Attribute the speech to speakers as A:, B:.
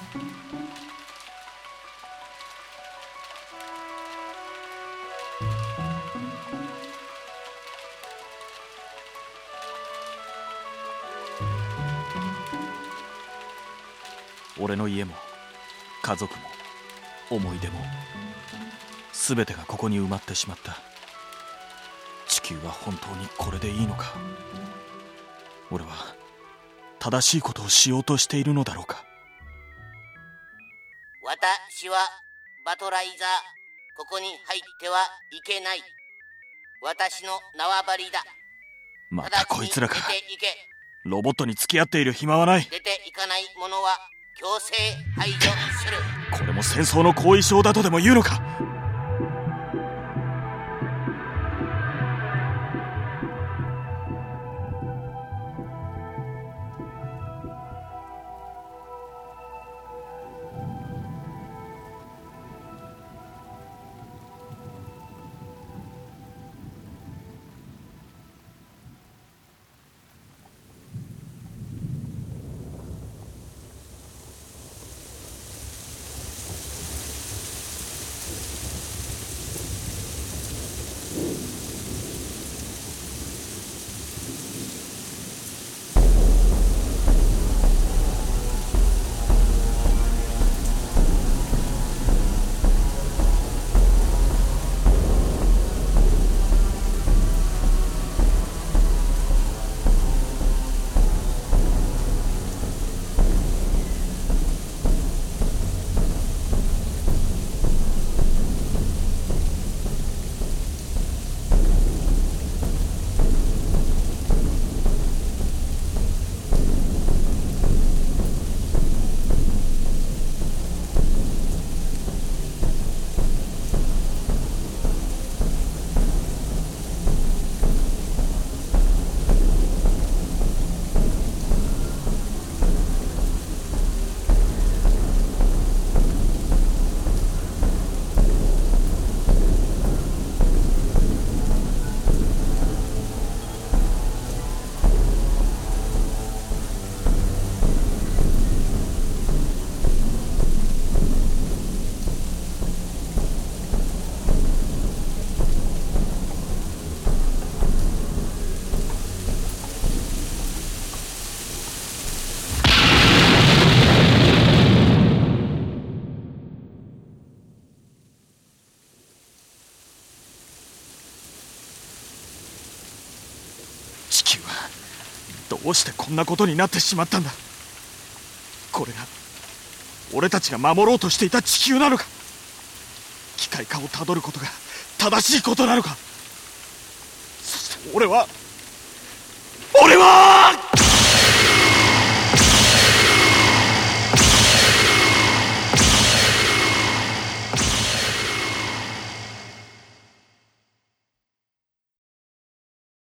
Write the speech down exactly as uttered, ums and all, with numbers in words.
A: 俺の家も家族も思い出も全てがここに埋まってしまった。地球は本当にこれでいいのか。俺は正しいことをしようとしているのだろうか。
B: 私はバトライザー。ここに入ってはいけない。私の縄張りだ。
A: またこいつらか。
B: 出て行け。
A: ロボットに付き合っている暇はない。
B: 出て行かない者は強制排除する。
A: これも戦争の後遺症だとでも言うのか。地球はどうしてこんなことになってしまったんだ。これが俺たちが守ろうとしていた地球なのか。機械化をたどることが正しいことなのか。そして俺は俺は